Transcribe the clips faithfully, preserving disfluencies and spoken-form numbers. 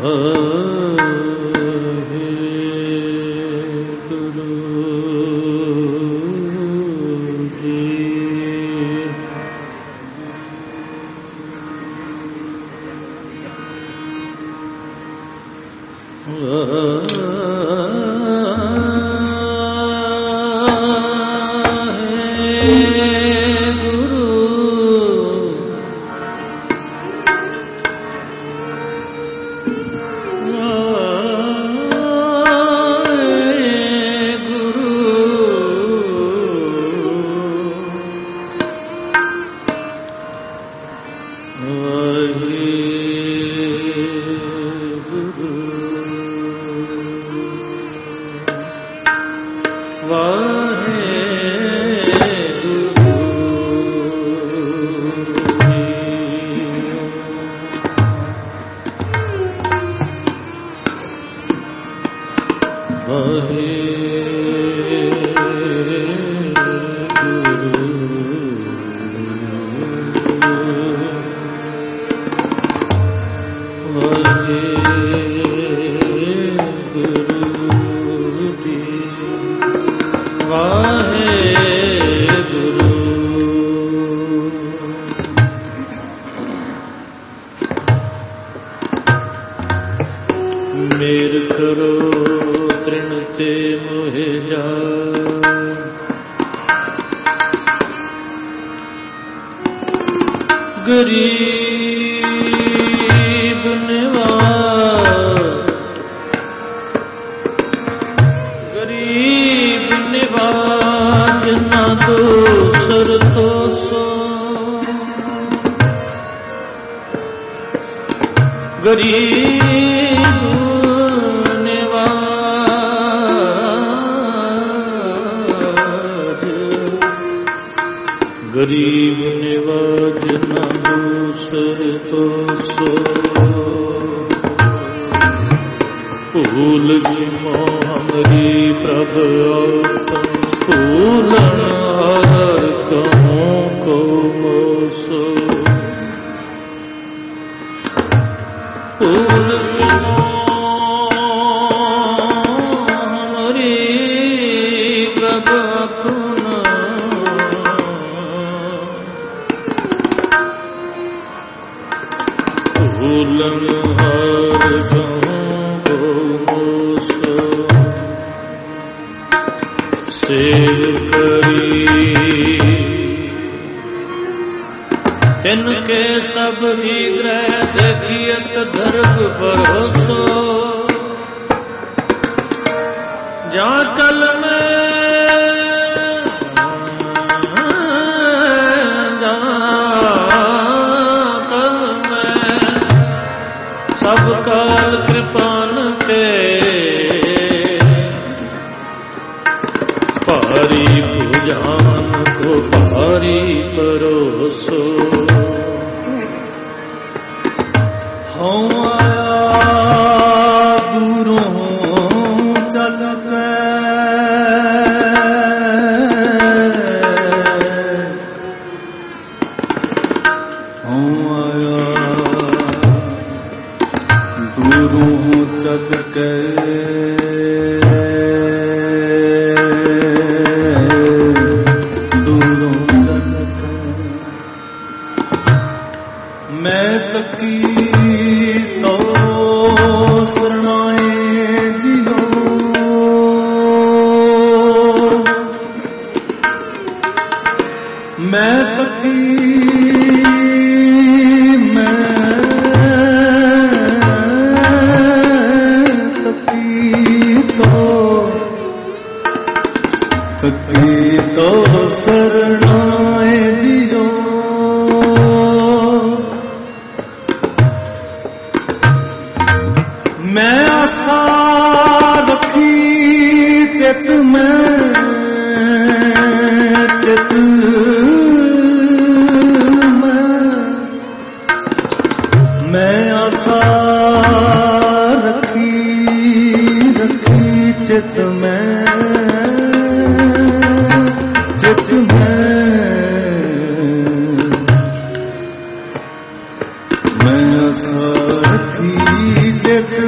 मैं आशा रखी जग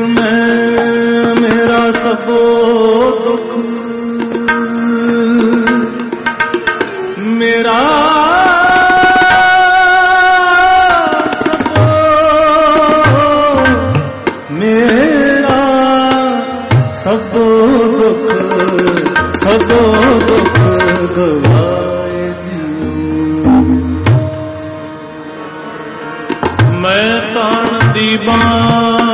सबो दुख मेरा सबो मेरा सबो दुख सबो दुख गवाए जियो मैं तान दी बां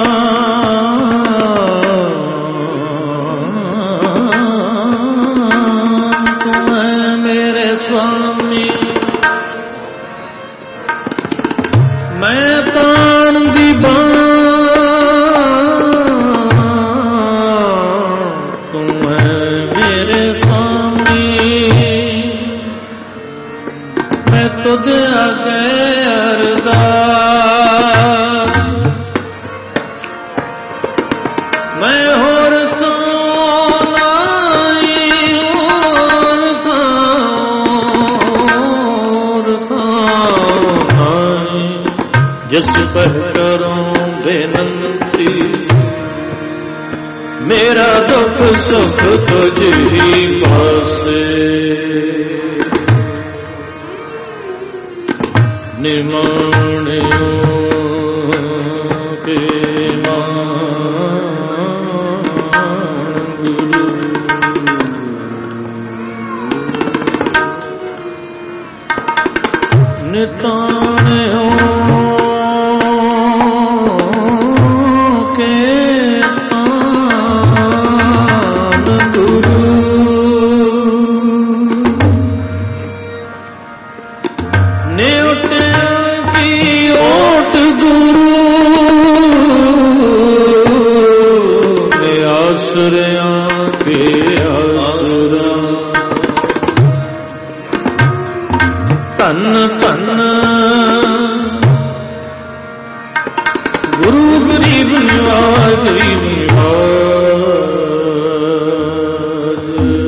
जिस पर करूं बेनंती मेरा दुख सुख तुझी पासे निमाणियों के गुरु निताणियों तन तन गुरु गरीब निवाज गरीब निवाज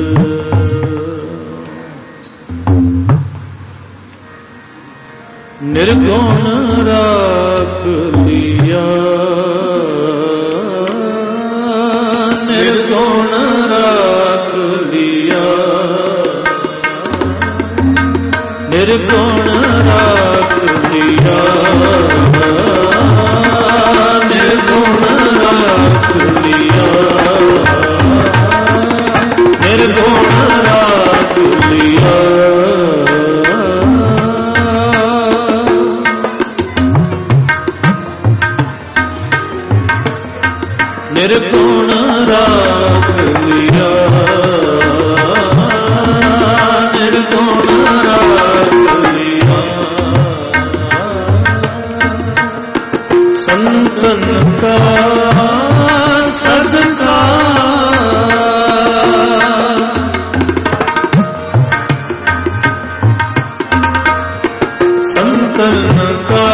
निर्गुण राख लिया निर्गुण राख लिया निर्गुण राख लिया निर्गुण राख लिया निर्गुण राख लिया निर्गुण राख लिया निर्गुण राख लिया संतन का सदका संतन का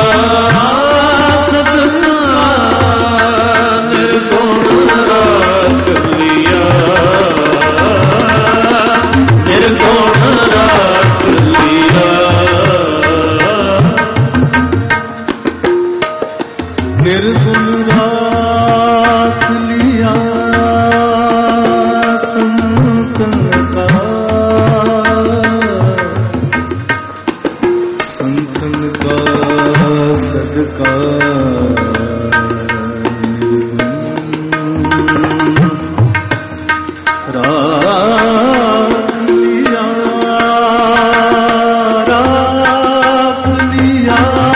निर्गुण राख लिया संतन का संतन का सदका राख लिया राख लिया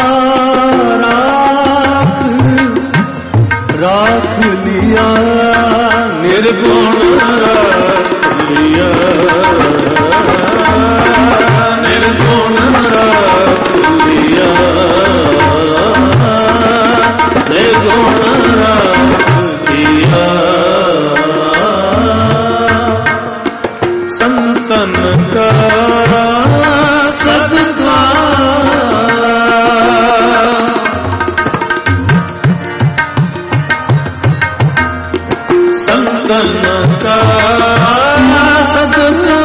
राख लिया निर्गुण राख लिया निर्गुण राख लिया निर्गुण राख लिया संतन का सदका संतन का सदका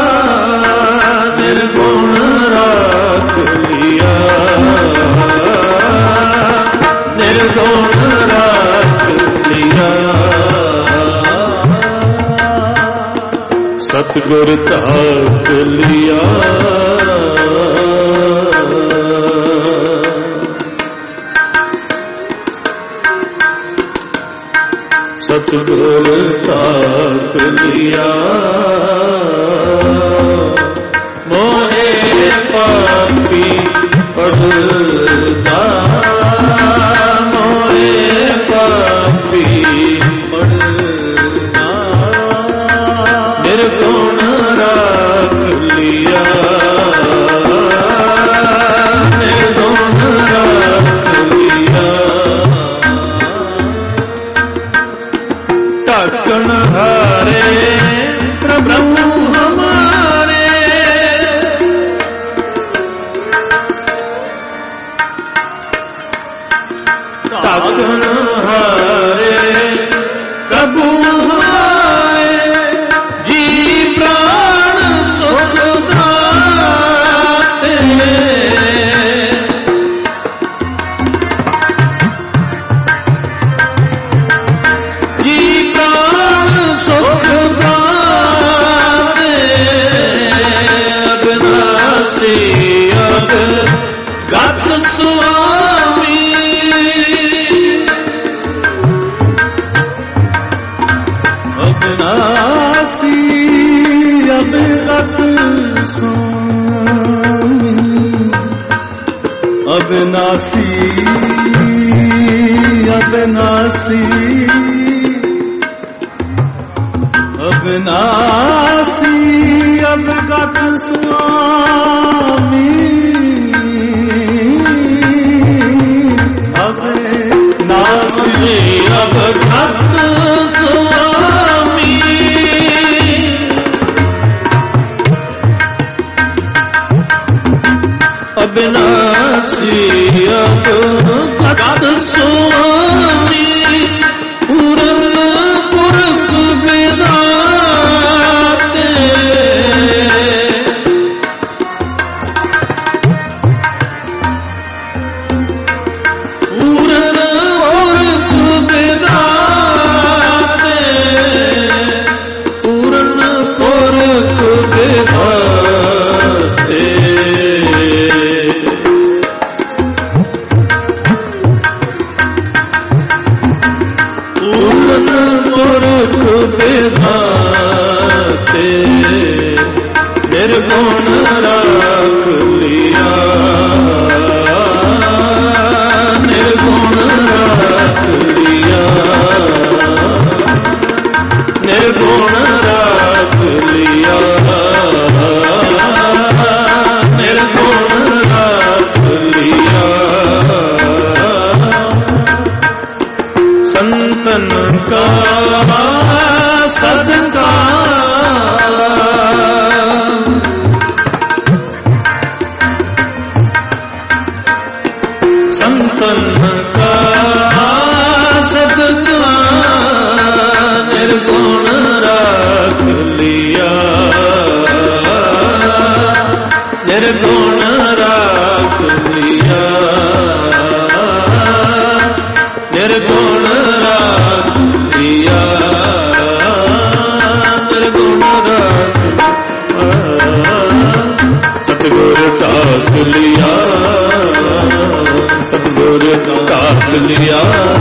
निर्गुण राख लिया निर्गुण राख लिया सतगुर ताक लिया सतगुर ताक लिया मोहे पापी पढ़ता मोहे पापी पढ़ता निर्गुण राख लिया निर्गुण राख लिया ढाकन हारे प्रभु हमारे ढाकन हारे प्रभु हमारे जी प्राण सुख दाते जी प्राण सुख दाते अविनाशी अवगत स्वामी अविनाशी अवगत स्वामी अविनाशी अविनाशी अविनाशी अवगत स्वामी अविनाशी अवगत स्वामी अविनाशी अवगत स्वामी पूरन पुरख विधाते पूरन पुरख विधाते पूरन पुरख विधाते पूरन पुरख विधाते निर्गुण राख लिया निर्गुण राख लिया निर्गुण राख लिया निर्गुण राख लिया संतन का सत्कार संतन का सत्कार निर्गुण राख लिया निर्गुण राख लिया निर्गुण राख लिया निर्गुण राख सतगुर ताक लिया सतगुर ताक लिया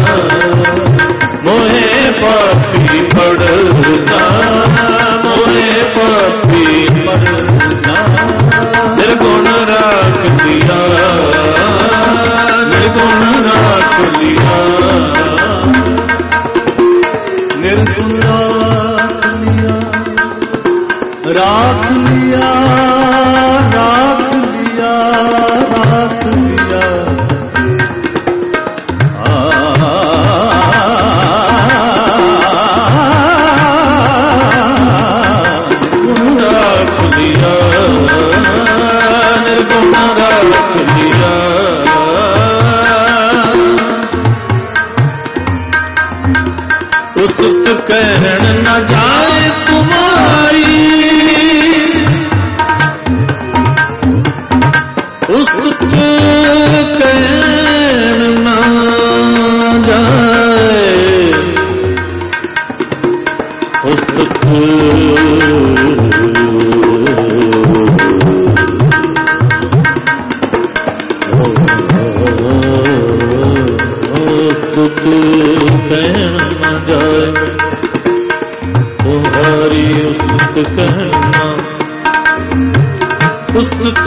मोहे पापी पढ़ता मोहे पापी पढ़ता निर्गुण राख लिया निर्गुण राख लिया निर्गुण राख लिया राख लिया राख लिया राख लिया निर्गुण राख लिया उस्त कहन न जाए तुम्हारी उस्त कहन न जाए उस्त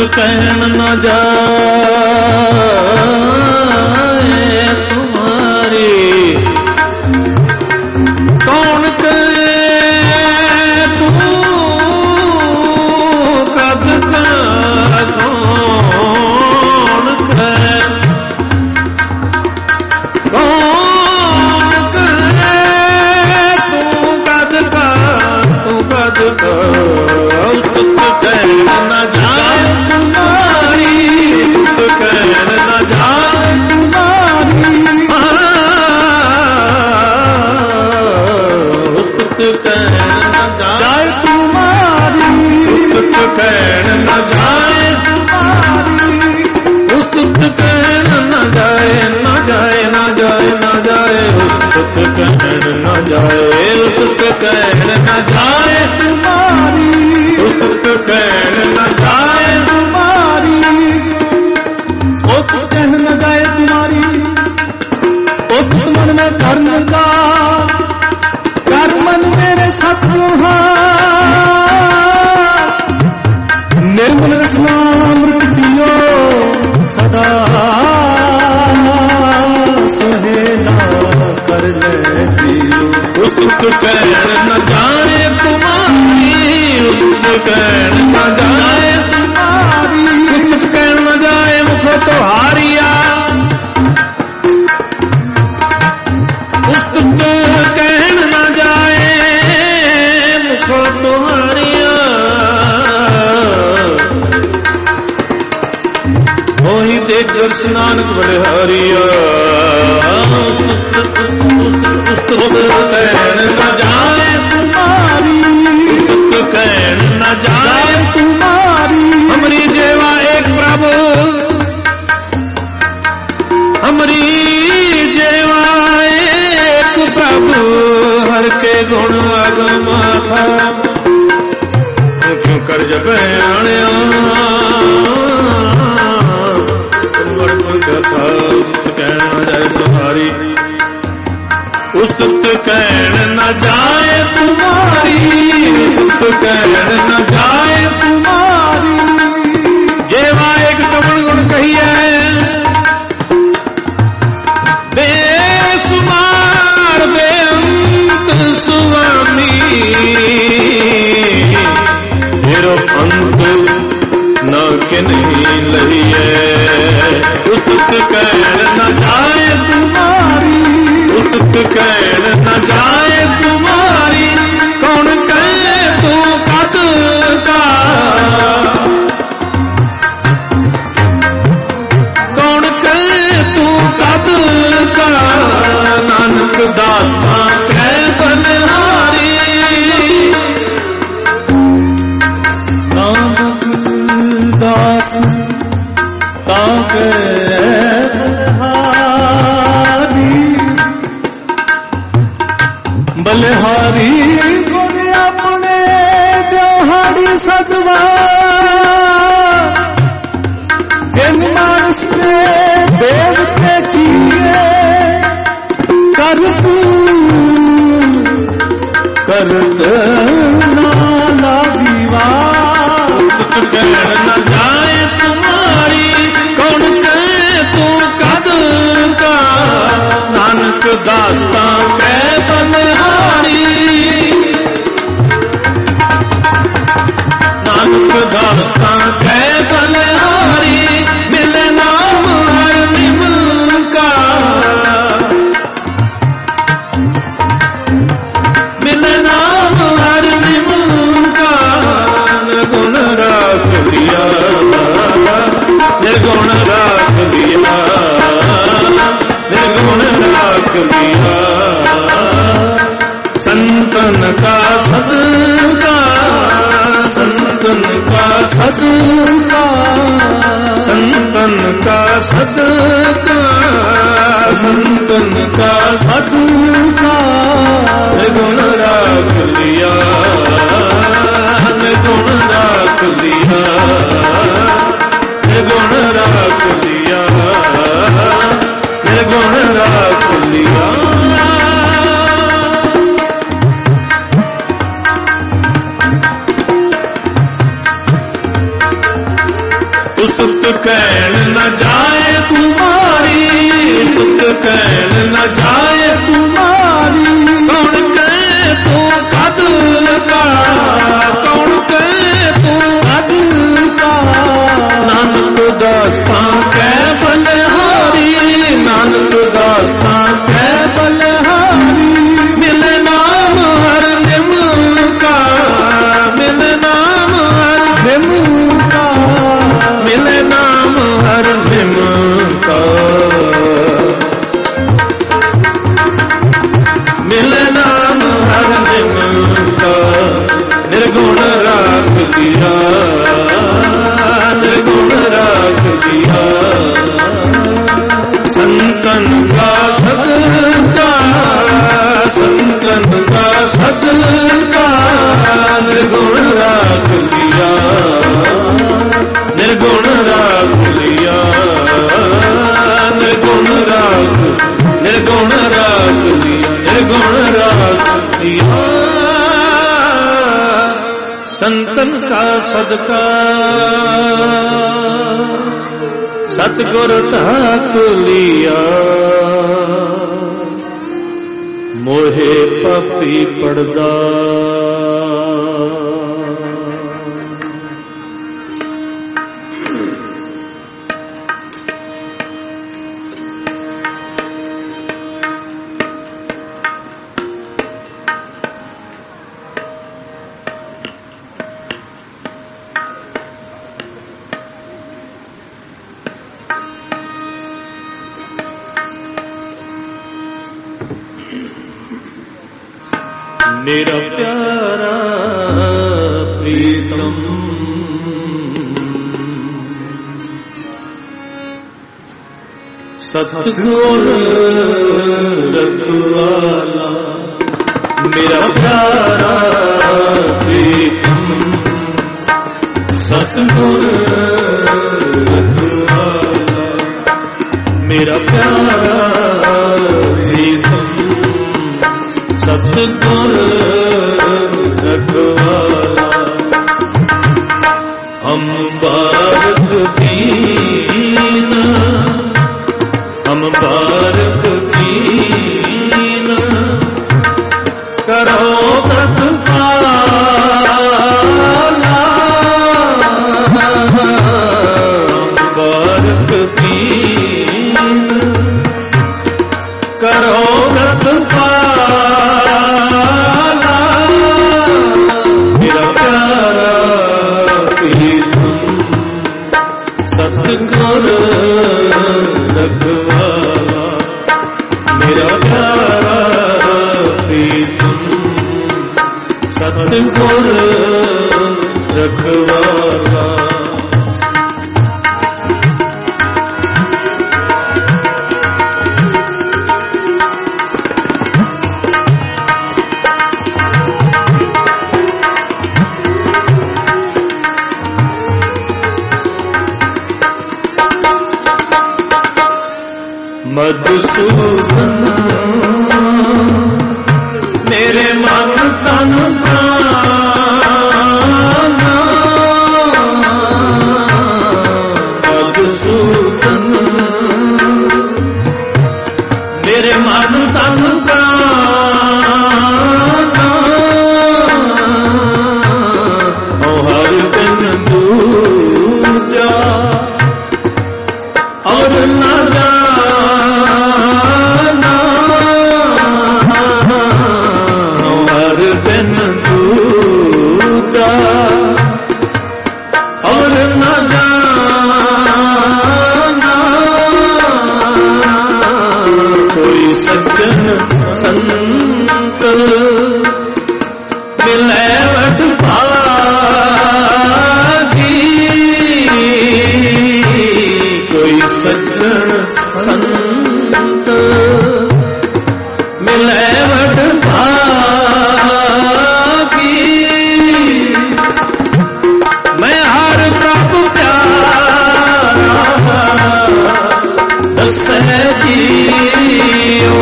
कहन न जाए तुम्हारी। कौन करे तू कद का कौन करे, कौन करे तू कद का तू कद का। तुत कहन न जाए तुम्हारी, तुत कहन न जाए तुम्हारी। तुत कहन न जाए तुम्हारी, तुत कहन न जाए तुम्हारी। तुत कहन न जाए न जाए न जाए न जाए, तुत कहन न जाए, तुत कहन न जाए तुम्हारी, तुत कहन न जाए तुम्हारी। ओ तुत कहन न जाए तुम्हारी, ओ तुत मन में धर्म का कर मन मेरे सतमुहा। निर्मल रखना अमृत पियो सदा, सुहेला कर ले जियो। तुत कहन न जाए तुम्हारी, तुत कहन न जाए तुम्हारी। तुत कहन न जाए मुख तो हारिया, तुत कहन न जाए मुख तो हारिया। मोहि देख कर स्नानक बड़े हारिया। तुत कहन न जाए तुम्हारी, तुत कहन न जाए तुम्हारी। हमरी जेवा एक प्रभु, हमरी जेवा एक प्रभु, हर के गुण अगम था। क्यों कर जब आने कथा, कहन न जाए तुम्हारी। उस तुत कहन न जाए तुम्हारी, तुत कहन न जाए तुम्हारी। जेवा एक कमल गुण कहिए बेसुमार बेअंत स्वामी। मेरो अंत न के नहीं लहिए। तुत कहन न जाए तुम्हारी, तुत कहन न जाए तुम्हारी। कौन कहे तू कद का, कौन कहे तू कद का। नानक दासा कह बलिहारी, नानक दास ताके बलिहारी। गुण अपने जोहारी सदवा, जिन मानस ने देवते किए कर तू करत नाला दीवा। तुत कहन न जाए तुम्हारी, कौन कहे तू कद का। नानक दास्ता कह बलिहारी, नानक दास्ता कह बलिहारी। मिले नाम हर निमल का, मिले नाम हर निमल का। निर्गुण राख दिया, निर्गुण राख दिया, निर्गुण राख दिया। संतन का सदका, संतन का सदका, संतन का सदका, संतन का सदका। निर्गुण राख लिया, निर्गुण राख लिया, निर्गुण राख लिया, निर्गुण राख लिया। का सदका संतन का सदका निर्गुण राख लिया निर्गुण राख लिया निर्गुण राख निर्गुण राख लिया निर्गुण राख लिया संतन का सदका सतगुर ताक लिया मोहे पापी पड़दा मेरा प्यारा प्रीतम सतगुर रखवाला मेरा प्यारा प्रीतम सतगुर रखवाला मेरा प्यारा प्रीतम सतगुर रखवाला हम बारक दीन हम बारक दीन करो प्रतिपाला हम बारक दीन करो प्रतिपाला मेरा प्यारा प्रीतम सतगुर रखवाला मेरा प्यारा प्रीतम सतगुर रखवाला मधुसूदन मेरे मन तन प्राण मधुसूदन मेरे मन तन प्राण ओ हर दिन दूजा और न और न जाना कोई सज्जन संत मिले वट भागी कोई सज्जन संत मिले वट भागी मैं हर प्रभु प्यारा दसे जियो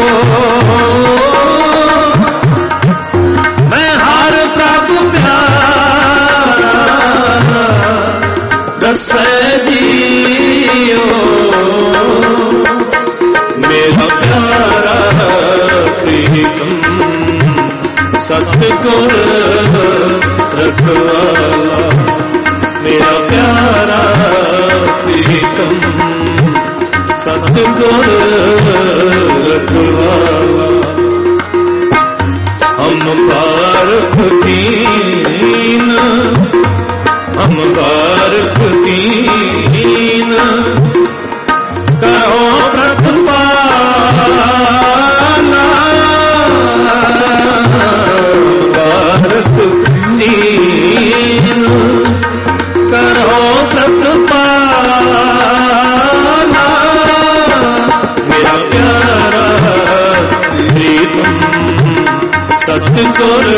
मैं हर प्रभु प्यारा दसे जियो मेरा प्यारा प्रीतम सतगुर रखवाला मेरा प्यारा प्रीतम सतगुर रखवाला हम बारक दीन हम बारक दीन करो प्रतिपाला बारक दीन करो प्रतिपाला मेरा प्रीतम सतगुर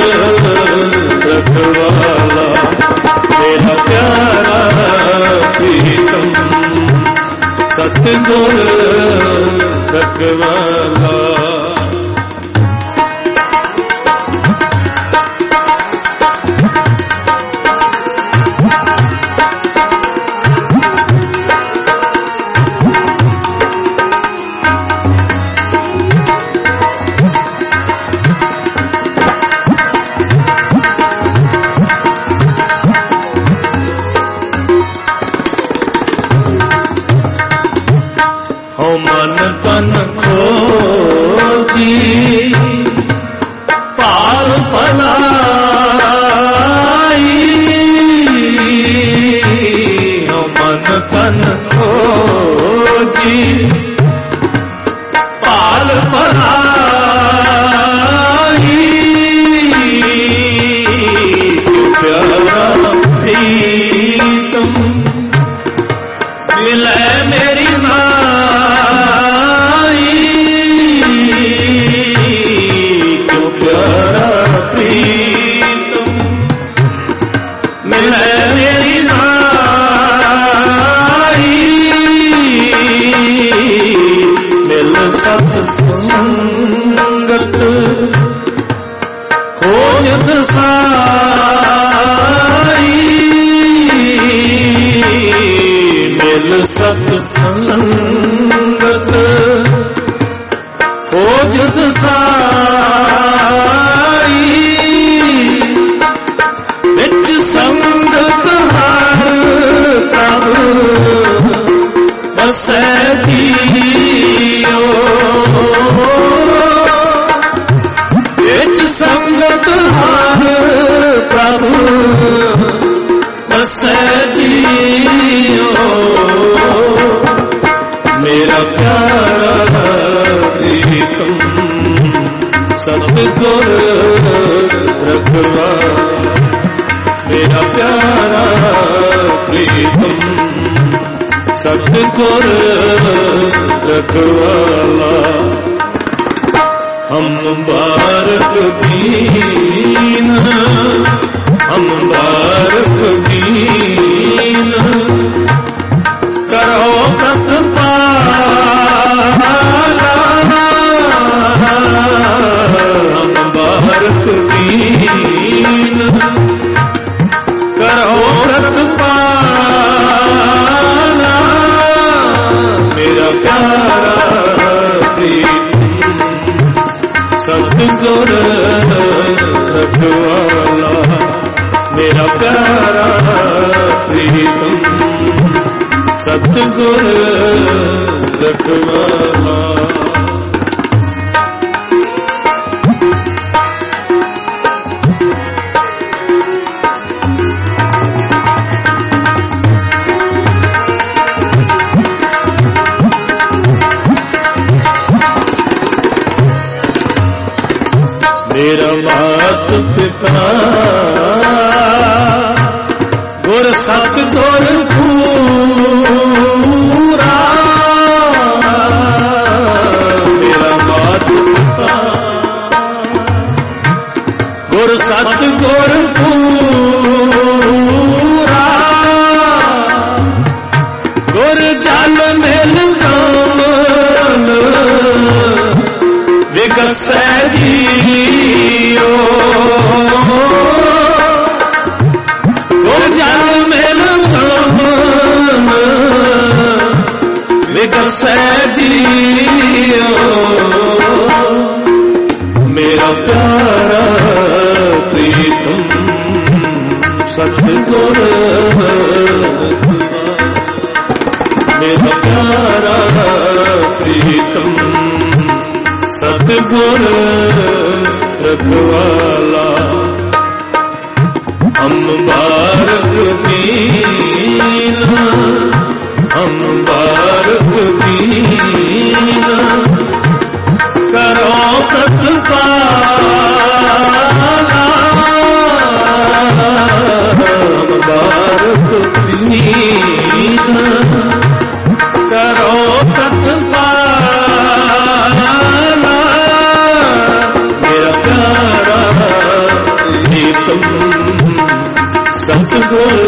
रखवाला मेरा प्यारा प्रीतम सतगुर रखवाला। मन तन खोजी पाल पलाई मन तन खोजी पाल पलाई प्यारा प्रीतम मिले मेरी माँ संगत खोजत साई मिल सत्संगत खोजत साई विच संगत हर प्रभ बसै संगत हर प्रभु बसै जियो मेरा प्यारा प्रीतम सतगुर रखवाला मेरा प्यारा प्रीतम सतगुर रखवाला। हम मुबारक दीन हम मुबारक दीन करो सतपाला हम मुबारक दीन करो सतपाला मेरा प्यारा सतगुर रखवाला मेरा प्यारा प्रीतम सतगुर रखवाला। मेरा मात पिता गुर सतगुर पूरा मेरा मात पिता गुर सतगुर पूरा गुर जल मिल गमन विगसै जियो गुर जल मिल गमन विगसै जियो मेरा प्यारा प्रीतम सतगुर मेरा प्यारा प्रीतम सतगुर रखवाला। हम मुबारक दीन हम मुबारक दीन करो सतपाला मुबारक दीन करो सतपाला सतगुर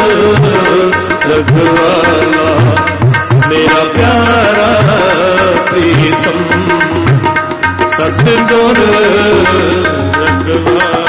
रखवाला मेरा प्यारा प्रीतम सतगुर रखवाला।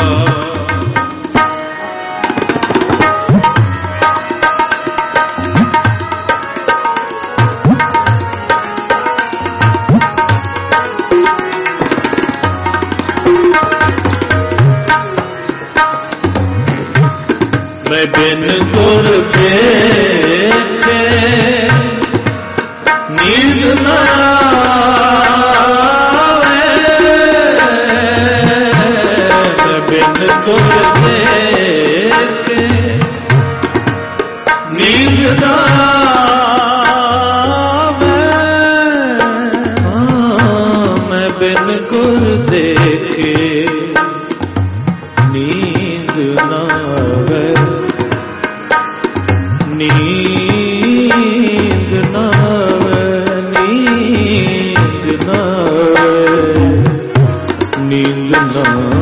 मैं बिन गुर देखे नींद न आवे, मैं बिन गुर देखे नींद न आवे, मैं बिन गुर देखे नींद न आवे, नींद न आवे, नींद न आवे, नींद न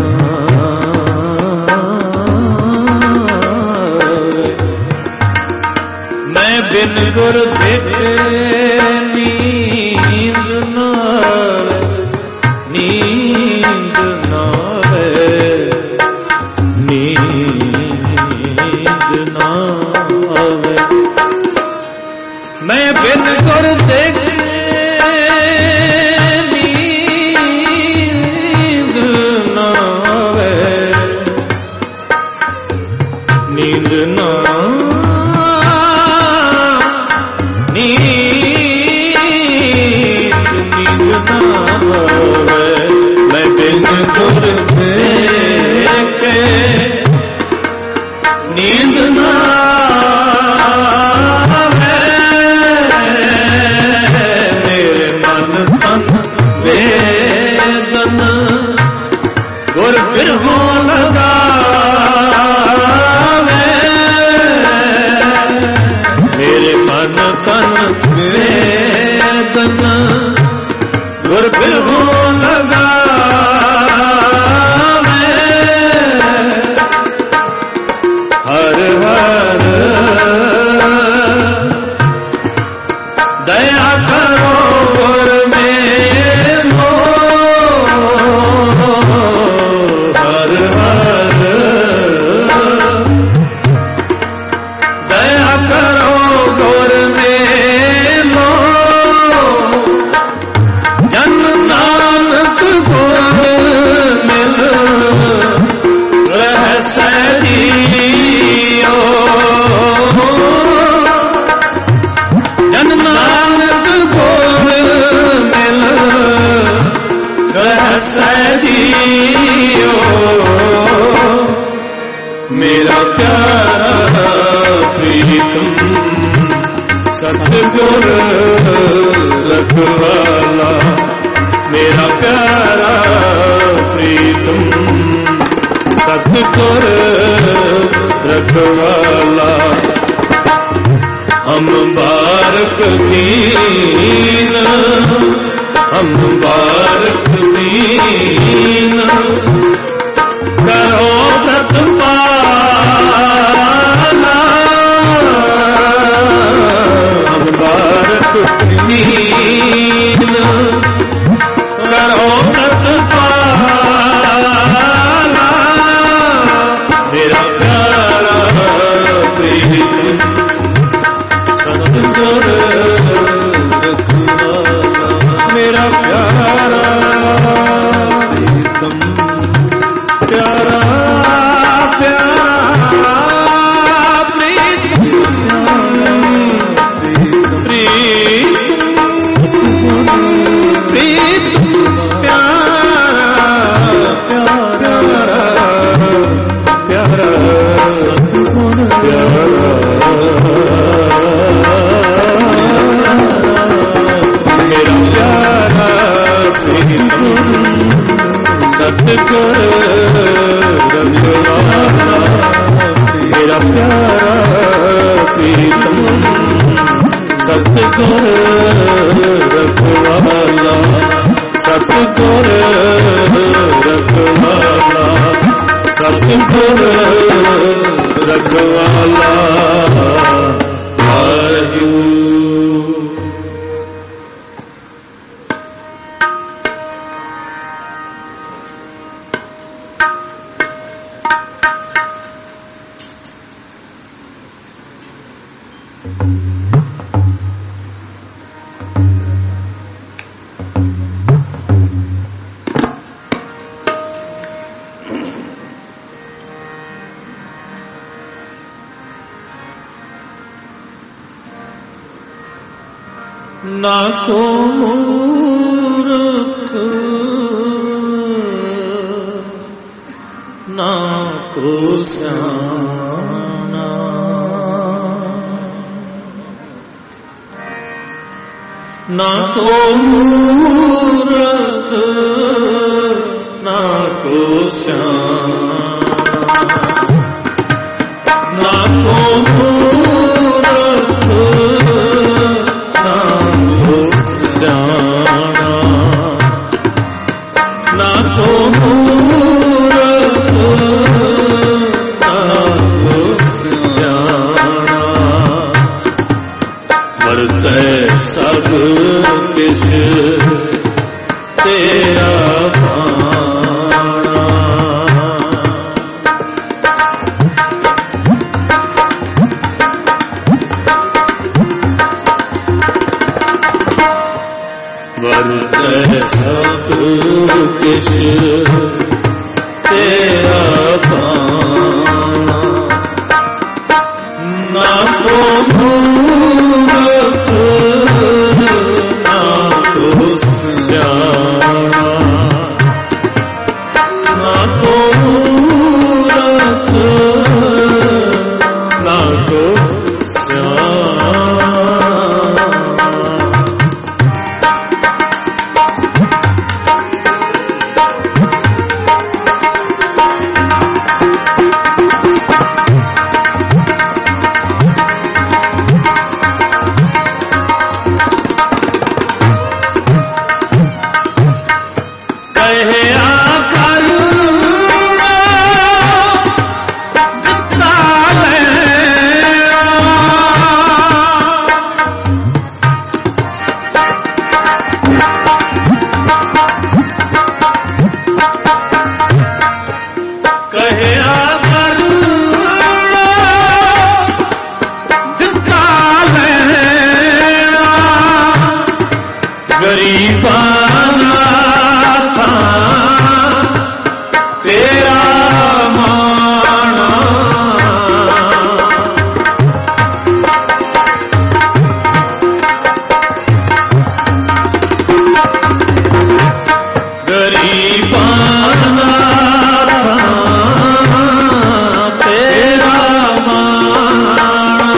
आवे। मैं बिन गुर देखे नींद न आवे, नींद न आवे, नींद न आवे। मैं बिन गुर देखे नींद न आवे, नींद न नींद नींद न आवे। मैं बिन गुर देखे नींद न गुर फिर हो लगावे, मेरे मन तन वेदन गुर फिर हो लगावे। हर हर दया करो गुर मेरो, हर हर दया करो गुर मेरो, जन नानक गुर मिल रह सदियो, जन नानक गुर मिल रह सदियो। मेरा प्यारा प्रीतम सतगुर रखवाला मेरा प्यारा प्रीतम सतगुर रखवाला। हम बारक दीन, हम बारक दीन करो सतपाला, हम बारक दीन करो सतपाला। मेरा प्यारा प्रीतम सतगुर रखवाला मेरा प्यारा प्रीतम, प्यारा प्यारा प्रीतम, प्रीतम प्रीतम प्यारा प्यारा प्यारा प्यारा मेरा प्यारा प्रीतम सतगुर रखवाला मेरा प्यारा प्रीतम सतगुर रखवाला, सतगुर रखवाला, सतगुर रखवाला। ना को मूर्ख ना को सियाना, ना को मूर्ख ना को सियाना, ना को मूर्ख ना को मूर्ख ना को सियाना, वर्तै सब किछ तेरा भाना, वर्तै सब किछ तेरा भाना, ना को मूर्ख ना को सियाना, ना को मूर्ख ना को सियाना। गरीबाना था तेरा माना, गरीबाना था तेरा माना,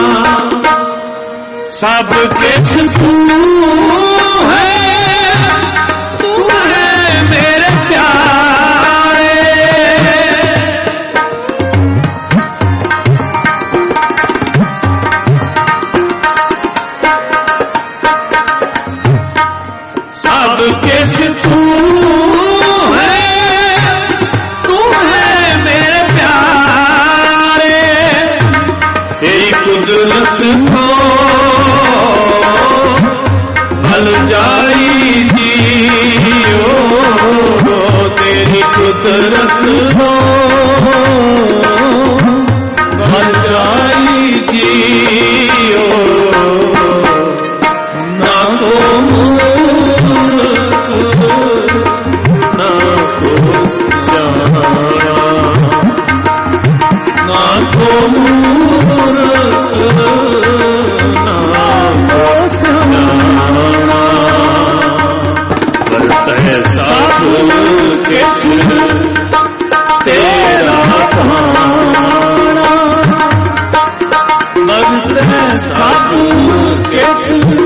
सब किछ तू किछ तू है, तू है मेरे प्यारे, तेरी कुदरत हो भल जाई जियो, तेरी कुदरत हो भल जाई जियो, ना को ना को सियाना, ना को मूर्ख ना को सियाना, वर्तै सब किछ तेरा भाना, वर्तै सब किछ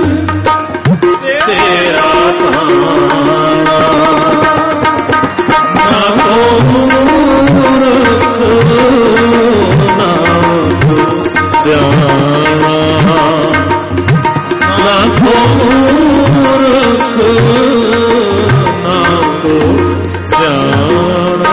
तेरा भाना, ना को मूर्ख ना को सियाना, ना को मूर्ख ना को सियाना।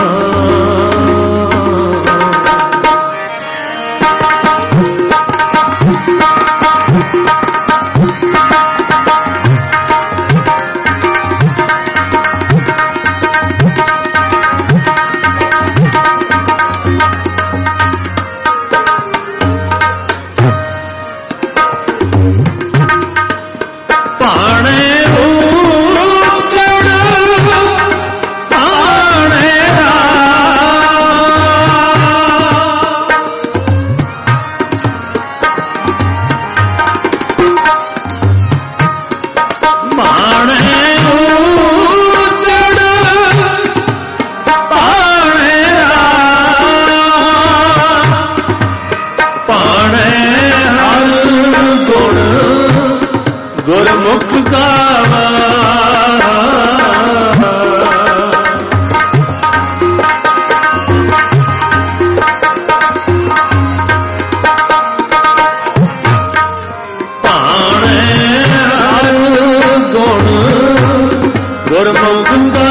मुक्ता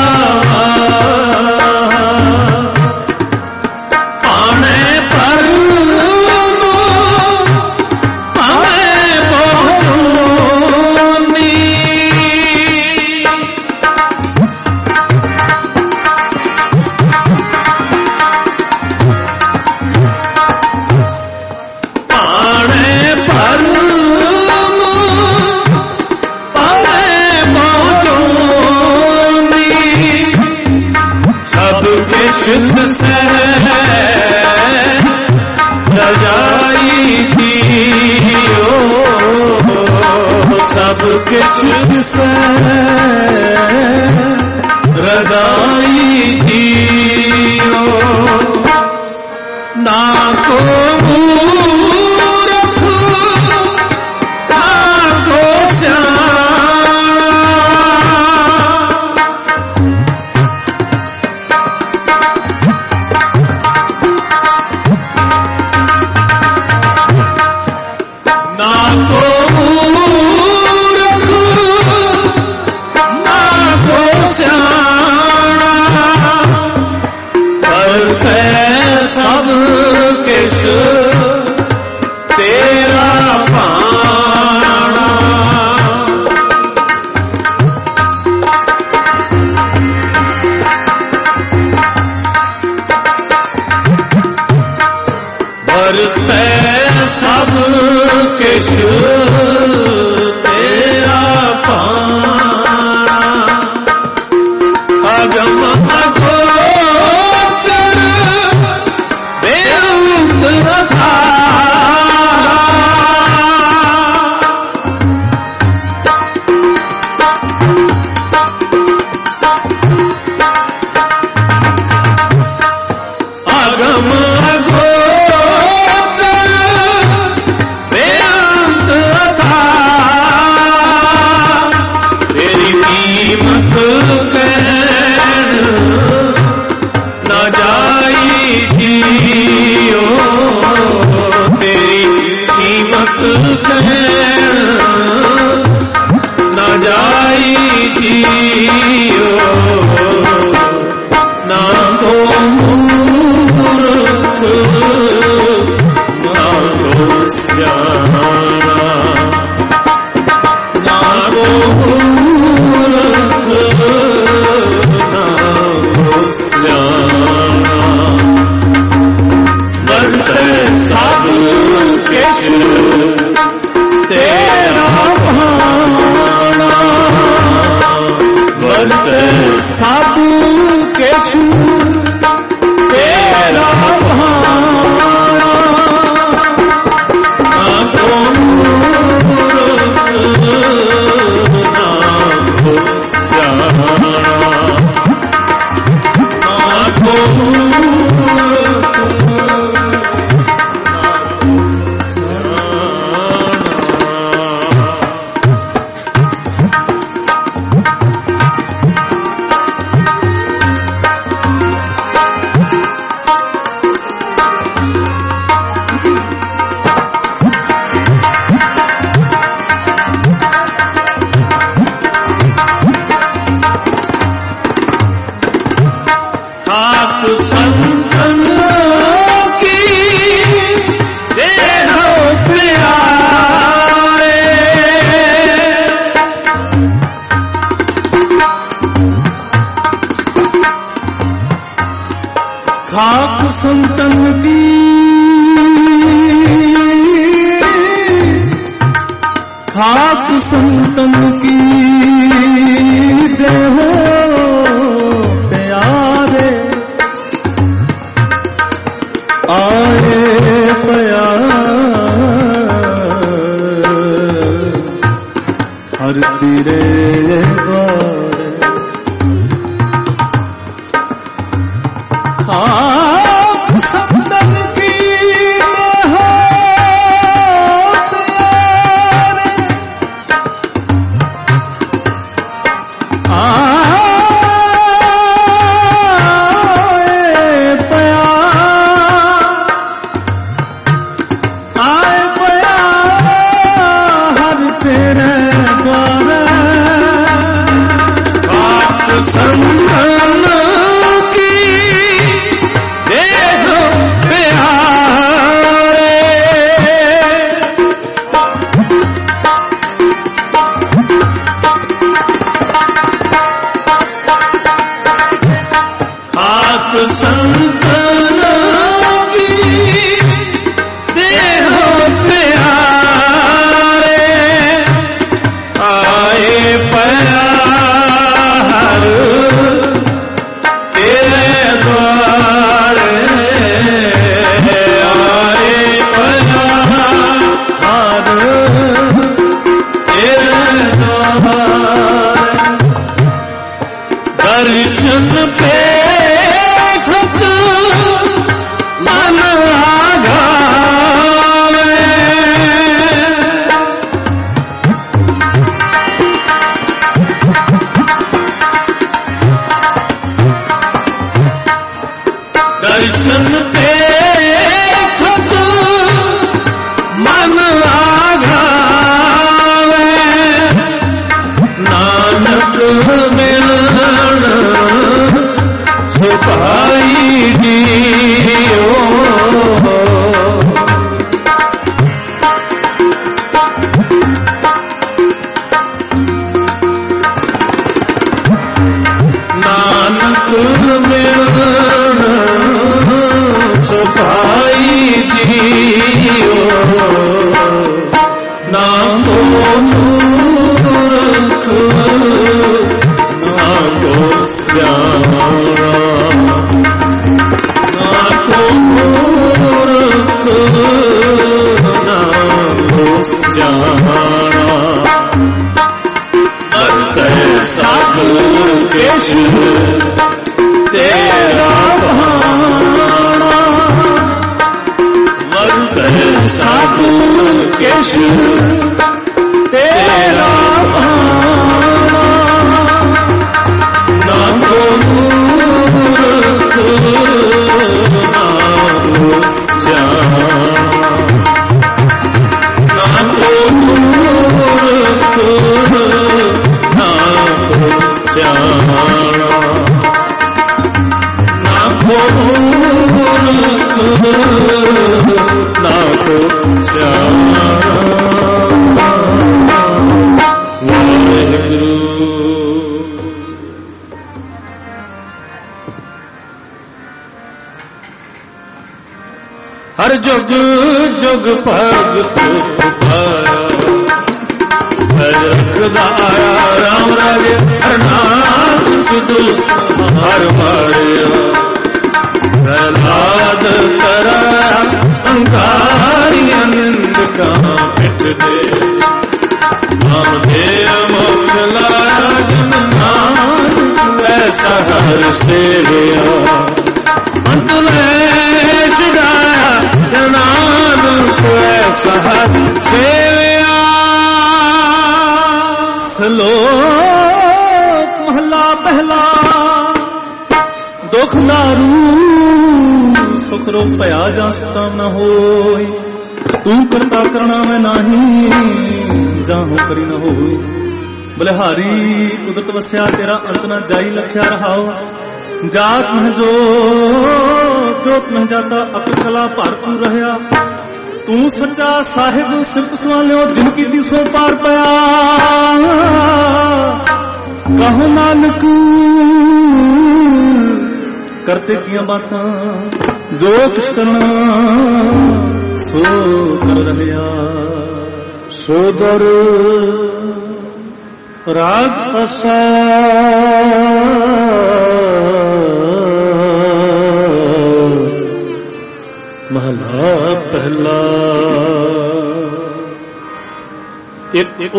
पाने पर पाने बहुनी शुद्ध से रजाई दियो सबके शुद्ध से रजाई दियो ना को मूर्ख ना को तेरा पाना भरते सब किश तेरा पाना अगम अगोचर बेअंत था अगम अगोचर बेअंत था तेरी कीमत कहन न जाई जियो तेरी कीमत कहन न जाई जियो ना को मूर्ख ना को जाना ना को मूर्ख ना को जाना बढ़ते सब किश तेरा भाना बढ़ते सब किश तेरा भाना ना को मूर्ख ना को जाना ना को मूर्ख खाक संतन की देहो प्यारे खाक संतन की खाक संतन की देहो प्यारे आए प्यार हर तेरे द्वारे खाक संतन की देहो प्यारे आप संतन की देहो प्यारे आए प्यार तेरे द्वारे आए प्यार तेरे द्वारे दर्शन पे खत मन आगावे दर्शन पे खत मन आगावे नानक मिलन सुखाई दियो नानक मिलन सुखाई दियो ना को मूर्ख ना को ज्ञाना ना को मूर्ख ना को ज्ञाना मरते साधु केश तेरा भाना मरते साधु केश तेरा भाना ना को मूर्ख ना को ज्ञाना ना को मूर्ख ना को ज्ञाना ना को मूर्ख ना को ज्ञाना वाहेगुरु। हर जुग जुग भगत पाया रखदाया राम राजे हर नाम सिद्धू हर मारिया प्रहलाद कराया अंकारी आनंद का पिट दे नाम देव मोक्ष लाया जन नानक ऐसा हर सेविया अंत में छुड़ाया जन नानक ऐसा हर सेविया। श्लोक महला पहला दुख दारू सुख रो पया जाता न होई तू करता करना में नाही जाहू करी न होई बलिहारी कुदरत वस्या तेरा अंत न जाई लख्या रहाओ जात में जो जोत में जाता अकल कला भरपूर रहया तू सच्चा साहिब सिरत संभालियो जिनकी दिसो पार पया कहो नानक करते किया बातां जो कुछ करना सो कर रहया सोदर राग असा महला पहला एक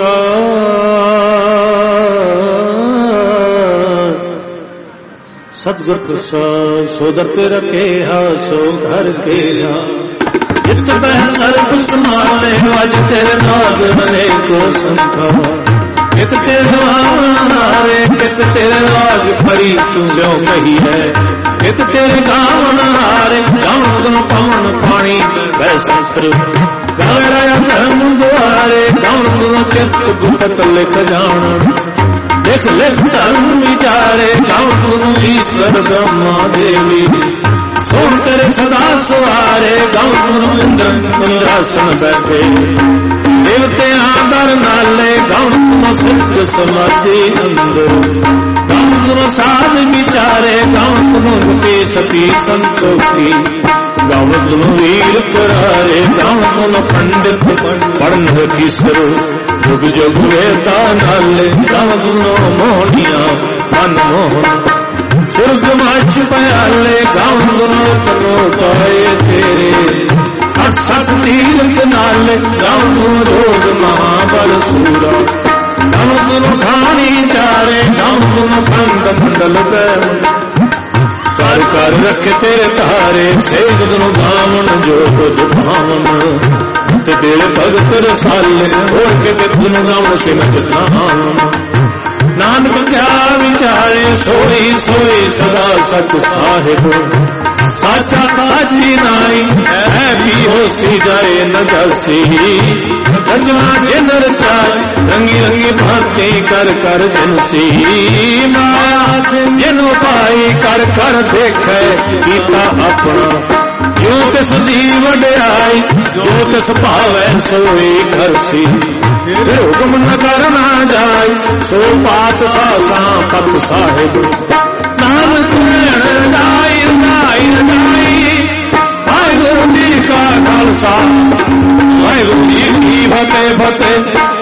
ओंकार सतगुर प्रसाद सोदर तेरा केहा सो घर केहा इत बह सर्व संभाले आज तेरे नाग बने को संखा इत तेरे हारे इत तेरे राज परी सुनो कही है इत तेरे गावन हारे गावन पवन पानी वैसंसर गावराया धर्म द्वारे गावन चित गुप्त लिख जान लिख लिख धर्म विचारे गावन ईश्वर ब्रह्मा देवी सोन तेरे सदा सुहारे गावन इंद्र इंद्रासन बैठे देवते आदर नाले गावन सिद्ध समाधि अंदर गावन साध विचारे गावन की संतोखी गावत वीर करारे गावत पंडित पढ़न की सरो जुग जुग वेता नाले गावत मोहनिया मन मोहन सुर्ग मच पयाले गावत चलो पाए तेरे सत तीर्थ नाले गावत रोग महाबल सूरा गावत खानी चारे गावत खंड मंडल कर कर रखे तेरे तारे सेज दोनों भावन जो खुद भावन ते तेरे भगत रसाले होर के ते दोनों गावन से नचतावन नानक क्या विचारे सोई सोई सदा सच साहिब साचा काजी नाई है भी होसी जाए न जसी रजना जिन रचाए रंगी रंगी भांति कर कर जनसी माया जिन पाई कर कर देखे गीता अपना जो तिस दी वड्याई जो तिस भावे सोई करसी हुक्म न करना जाए सो पास सासा पत साहिब नानक नाई नाई नाई वाहिगुरू जी का खालसा वाहिगुरू जी की फतेह फतेह।